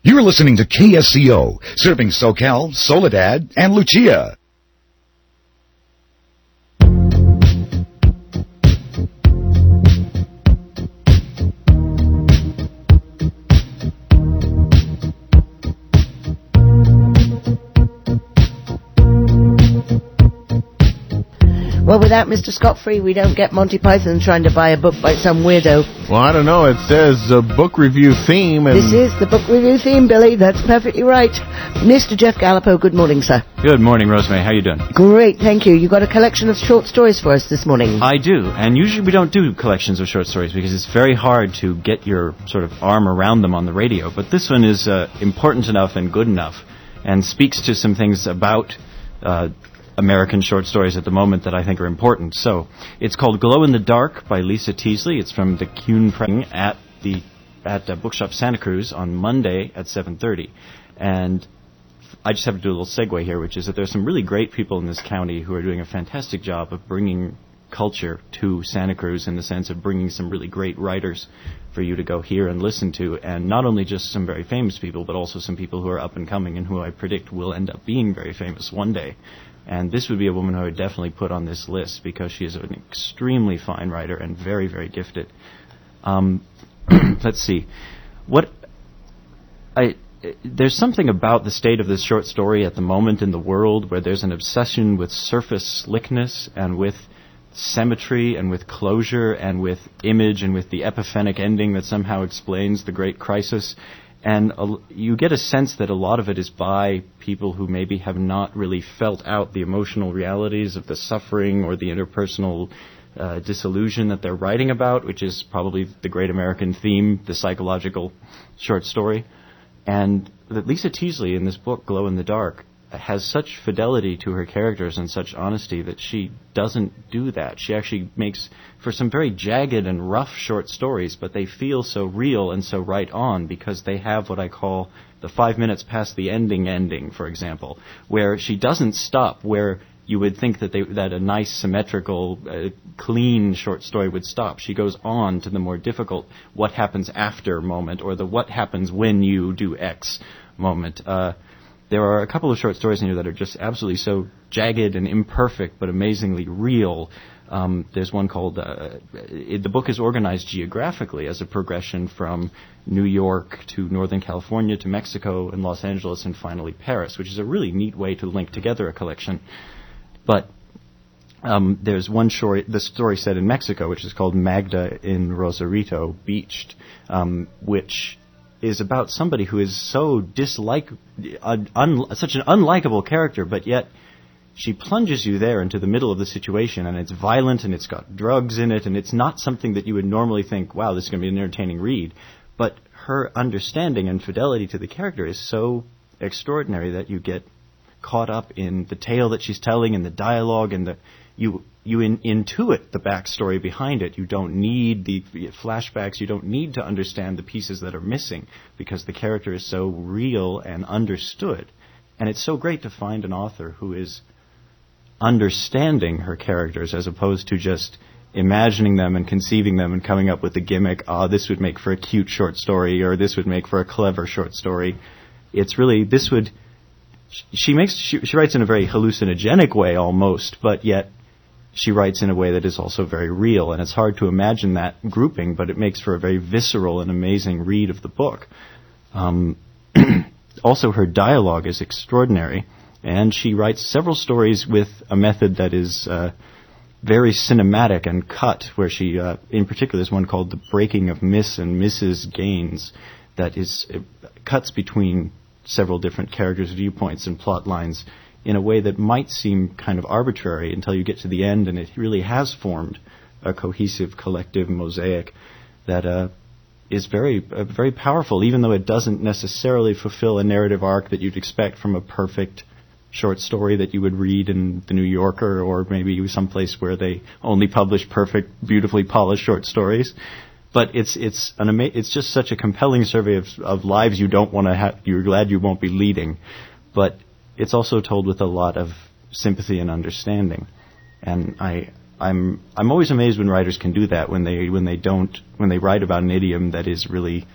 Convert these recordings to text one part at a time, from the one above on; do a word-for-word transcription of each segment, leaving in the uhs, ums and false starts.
You're listening to K S C O, serving SoCal, Soledad, and Lucia. Well, without Mister Scott-Free, we don't get Monty Python trying to buy a book by some weirdo. Well, I don't know. It says uh, book review theme. And this is the book review theme, Billy. That's perfectly right. Mister Jeff Gallipo, good morning, sir. Good morning, Rosemary. How you doing? Great, thank you. You got a collection of short stories for us this morning. I do, and usually we don't do collections of short stories because it's very hard to get your sort of arm around them on the radio. But this one is uh, important enough and good enough and speaks to some things about Uh, American short stories at the moment that I think are important. So, it's called Glow in the Dark by Lisa Teasley. It's from the Kuhn Press at the at uh, Bookshop Santa Cruz on Monday at seven thirty. And I just have to do a little segue here, which is that there's some really great people in this county who are doing a fantastic job of bringing culture to Santa Cruz in the sense of bringing some really great writers for you to go hear and listen to, and not only just some very famous people, but also some people who are up and coming and who I predict will end up being very famous one day. And this would be a woman who I would definitely put on this list because she is an extremely fine writer and very, very gifted. Um, let's see. What I there's something about the state of this short story at the moment in the world where there's an obsession with surface slickness and with symmetry and with closure and with image and with the epiphanic ending that somehow explains the great crisis. And uh, you get a sense that a lot of it is by people who maybe have not really felt out the emotional realities of the suffering or the interpersonal uh, disillusion that they're writing about, which is probably the great American theme, the psychological short story. And that Lisa Teasley in this book, Glow in the Dark, has such fidelity to her characters and such honesty that she doesn't do that. She actually makes for some very jagged and rough short stories, but they feel so real and so right on because they have what I call the five minutes past the ending ending, for example, where she doesn't stop where you would think that they, that a nice, symmetrical, uh, clean short story would stop. She goes on to the more difficult what happens after moment or the what happens when you do X moment. Uh, There are a couple of short stories in here that are just absolutely so jagged and imperfect, but amazingly real. Um, there's one called, uh, it, the book is organized geographically as a progression from New York to Northern California to Mexico and Los Angeles and finally Paris, which is a really neat way to link together a collection. But um, there's one story, the story set in Mexico, which is called Magda in Rosarito Beached, um, which is about somebody who is so dislike, uh, un, such an unlikable character, but yet she plunges you there into the middle of the situation, and it's violent, and it's got drugs in it, and it's not something that you would normally think, wow, this is going to be an entertaining read. But her understanding and fidelity to the character is so extraordinary that you get caught up in the tale that she's telling and the dialogue, and the you you in, intuit the backstory behind it. You don't need the flashbacks. You don't need to understand the pieces that are missing because the character is so real and understood. And it's so great to find an author who is understanding her characters as opposed to just imagining them and conceiving them and coming up with the gimmick, ah, oh, this would make for a cute short story or this would make for a clever short story. It's really, this would, she makes, she, she writes in a very hallucinogenic way almost, but yet she writes in a way that is also very real, and it's hard to imagine that grouping, but it makes for a very visceral and amazing read of the book. Um, also, her dialogue is extraordinary, and she writes several stories with a method that is uh, very cinematic and cut, where she, uh, in particular, there's one called The Breaking of Miss and Missus Gaines, that is uh, cuts between several different characters' viewpoints and plot lines in a way that might seem kind of arbitrary until you get to the end, and it really has formed a cohesive, collective mosaic that uh, is very, uh, very powerful, even though it doesn't necessarily fulfill a narrative arc that you'd expect from a perfect short story that you would read in The New Yorker or maybe someplace where they only publish perfect, beautifully polished short stories. But it's it's an ama- it's just such a compelling survey of, of lives you don't want to have. You're glad you won't be leading, but it's also told with a lot of sympathy and understanding. And I I'm I'm always amazed when writers can do that, when they when they don't when they write about an idiom that is really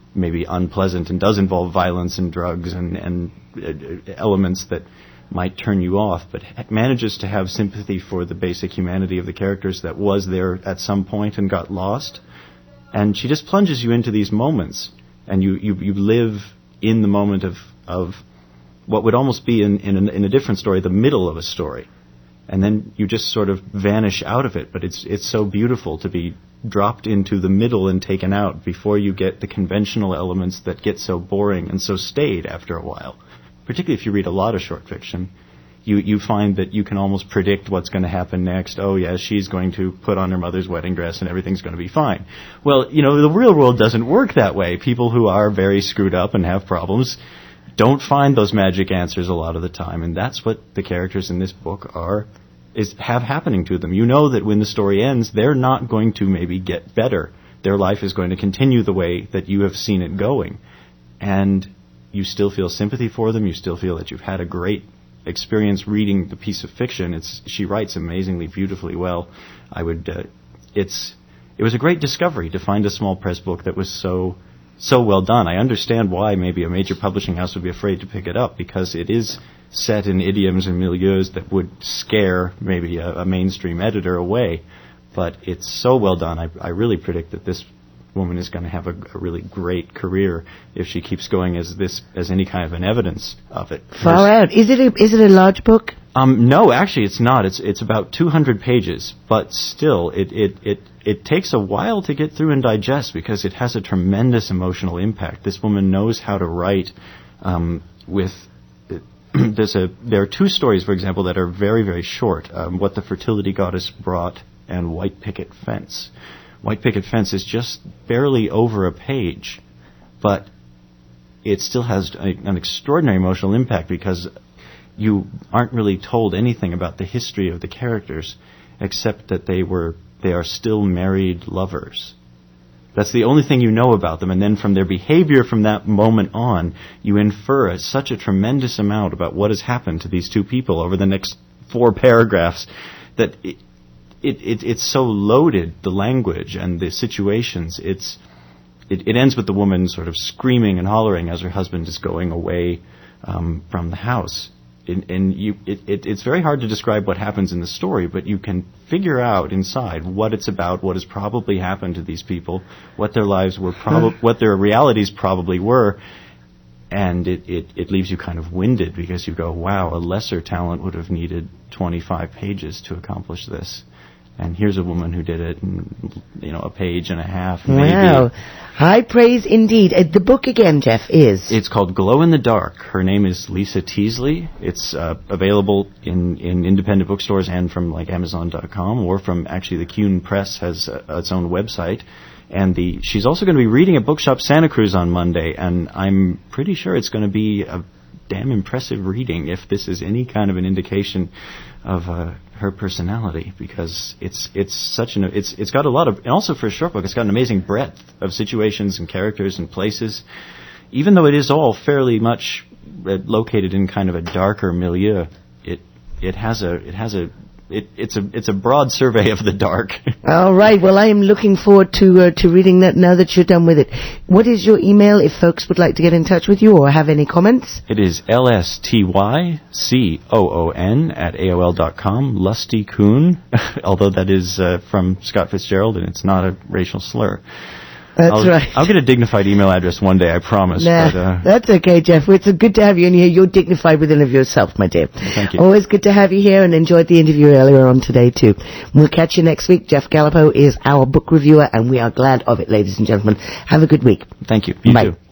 maybe unpleasant and does involve violence and drugs and, and uh, elements that might turn you off, but ha- manages to have sympathy for the basic humanity of the characters that was there at some point and got lost. And she just plunges you into these moments, and you, you, you live in the moment of, of what would almost be in, in, a, in a different story, the middle of a story. And then you just sort of vanish out of it, but it's it's so beautiful to be dropped into the middle and taken out before you get the conventional elements that get so boring and so staid after a while. Particularly if you read a lot of short fiction, you, you find that you can almost predict what's going to happen next. Oh, yeah, she's going to put on her mother's wedding dress and everything's going to be fine. Well, you know, the real world doesn't work that way. People who are very screwed up and have problems don't find those magic answers a lot of the time, and that's what the characters in this book are is have happening to them. You know that when the story ends, they're not going to maybe get better. Their life is going to continue the way that you have seen it going. And you still feel sympathy for them. You still feel that you've had a great experience reading the piece of fiction. It's she writes amazingly beautifully well. I would uh, it's it was a great discovery to find a small press book that was so so well done. I understand why maybe a major publishing house would be afraid to pick it up, because it is set in idioms and milieus that would scare maybe a, a mainstream editor away. But it's so well done. I, I really predict that this woman is going to have a, a really great career if she keeps going as this as any kind of an evidence of it. Far out. Is it a, is it a large book? Um, no, actually, it's not. It's it's about two hundred pages, but still, it, it, it, it takes a while to get through and digest because it has a tremendous emotional impact. This woman knows how to write um, with. There's a there are two stories, for example, that are very very short. Um, What the Fertility Goddess Brought and White Picket Fence. White Picket Fence is just barely over a page, but it still has a, an extraordinary emotional impact because you aren't really told anything about the history of the characters except that they were they are still married lovers. That's the only thing you know about them, and then from their behavior from that moment on, you infer a, such a tremendous amount about what has happened to these two people over the next four paragraphs that it, it, it it's so loaded, the language and the situations. It's it, it ends with the woman sort of screaming and hollering as her husband is going away um, from the house. And, and you, it, it, it's very hard to describe what happens in the story, but you can figure out inside what it's about, what has probably happened to these people, what their lives were, prob- what their realities probably were, and it, it, it leaves you kind of winded because you go, wow, a lesser talent would have needed twenty-five pages to accomplish this. And here's a woman who did it in, you know, a page and a half, maybe. Wow. High praise indeed. Uh, the book again, Jeff, is? It's called Glow in the Dark. Her name is Lisa Teasley. It's uh, available in, in independent bookstores and from like Amazon dot com, or from actually the Kuhn Press has uh, its own website. And the she's also going to be reading at Bookshop Santa Cruz on Monday, and I'm pretty sure it's going to be a damn impressive reading if this is any kind of an indication of uh, her personality, because it's it's such an it's it's got a lot of, and also for a short book, it's got an amazing breadth of situations and characters and places, even though it is all fairly much uh, located in kind of a darker milieu. It it has a it has a It, it's a it's a broad survey of the dark. All right. Well, I am looking forward to uh, to reading that now that you're done with it. What is your email if folks would like to get in touch with you or have any comments? It is L S T Y C O O N at A O L dot com. Lusty Coon, although that is uh, from Scott Fitzgerald and it's not a racial slur. That's I'll, right. I'll get a dignified email address one day, I promise. Nah, but, uh, that's okay, Jeff. It's good to have you in here. You're dignified within of yourself, my dear. Thank you. Always good to have you here, and enjoyed the interview earlier on today, too. We'll catch you next week. Jeff Gallipo is our book reviewer, and we are glad of it, ladies and gentlemen. Have a good week. Thank you. You Bye. too.